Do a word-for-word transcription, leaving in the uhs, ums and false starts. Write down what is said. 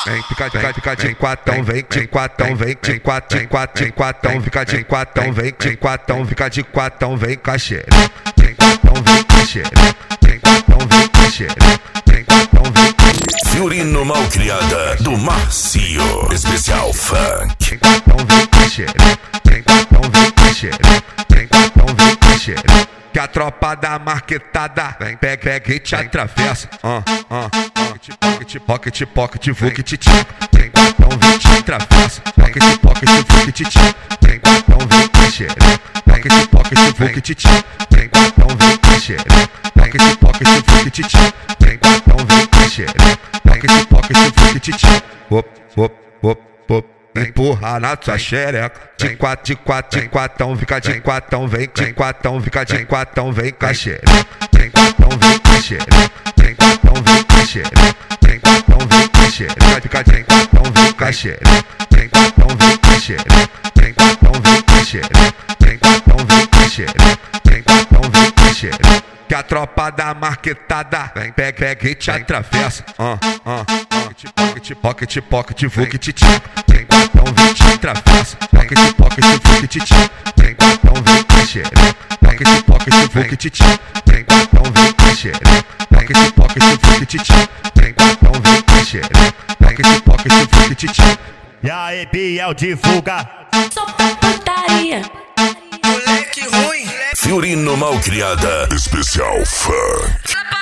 Vem, fica, fica, fica de quatão, vem, de quatão, vem, de quatão, de quatão, de quatão, fica de quatão, vem, de quatão, fica de quatão, vem com a xereca. De quatão, vem com a xereca. De quatão, vem com a xereca. De quatão, vem com a xereca. Fiorino Malcriada do Márcio, especial funk. De quatão, vem com a xereca. De quatão, vem com a xereca. De quatão, vem com a xereca. Que a tropa da marquetada vem, pega, pega e te atravessa. Ah, ah, pocket, pocket, pocket, pocket, vuc, te tchac. Tem quatão, vem, te atravessa. Pocket, pocket, vuc, te tchac. Tem quatão, vem, te xereca. Pocket, pocket, vuc, te tchac. Tem quatão, vem, te xereca. Pocket, pocket, vuc, te tchac. Tem quatão, vem, te xereca. Pocket, pocket, vuc, te tchac. Op, op, op, op. Empurra na tua xereca. De quatro, de quatro, de quatão, fica de quatão, vem, de quatão, fica de quatão, vem com a xereca. De quatão, vem com a xereca. De quatão, vem com a xereca. De quatão, vem com a xereca. Fica de quatão, vem com a xereca. De quatão, vem com a xereca. De quatão, vem com a xereca. De quatão, vem com a xereca. De quatão, vem com a xereca. Que a tropa da marquetada vem, pega, pega e te atravessa. Ah, ah, pocket, pocket, pocket, pocket, vuc, te tchac. Tem quatão, vem, te atravessa. Pocket, pocket, vuc, te tchac. Tem quatão, vem com a xereca. Pocket, pocket, vuc, te tchac. Tem quatão, vem com a xereca. Pocket, pocket, vuc, te tchac. Tem quatão, vem com a xereca. Pocket, pocket, vuc, te tchac. E aí, Biel, divulga. Só pra putaria. Moleque ruim. Fiorino Malcriada, especial funk.